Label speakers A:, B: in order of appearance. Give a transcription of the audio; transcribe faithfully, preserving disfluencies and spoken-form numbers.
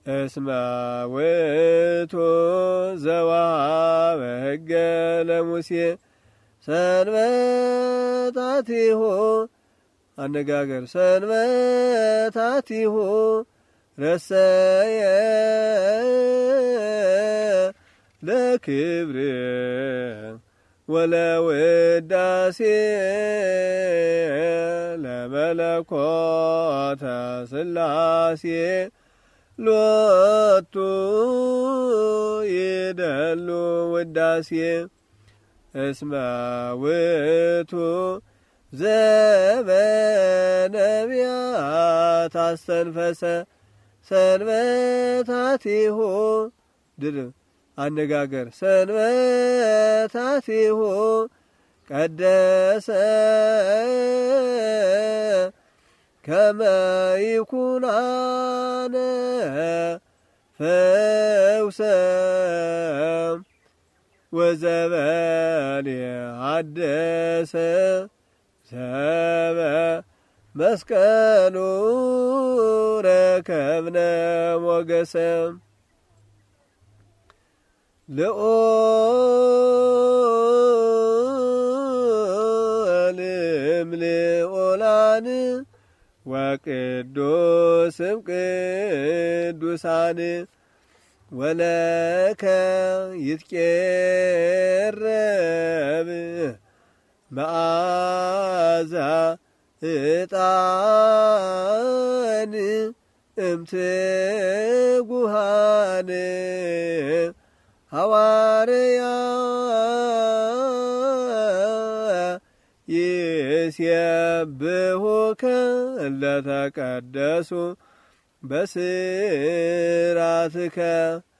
A: እስመ ውእቱ ዘወሀበ ሕገ ለሙሴ ሰንበታቲሁ አነጋገር ሰንበታቲሁ ረሰየ ለክብር ወለውዳሴ ለመለኮተ ሥላሴ ሎቱ ይደሉ ውዳሴ እስመ ውእቱ ዘበነቢያት አስተንፈሰ ሰንበታቲሁ ድል አነጋገር ሰንበታቲሁ ቀደሰ ከመ ይኩናነ ፈውሰ ወዘበልየ ሐደሰ ዘበ መስቀሉ ረከብነ ሞገሰ ልዑል እምልዑላን ወቅዱስም ቅዱሳን ወለከ ይትቄረብ መዓዛ ዕጣን እምትጉሃን ሐዋርያ ይሴብሑከ ለተቀደሱ በስራትከ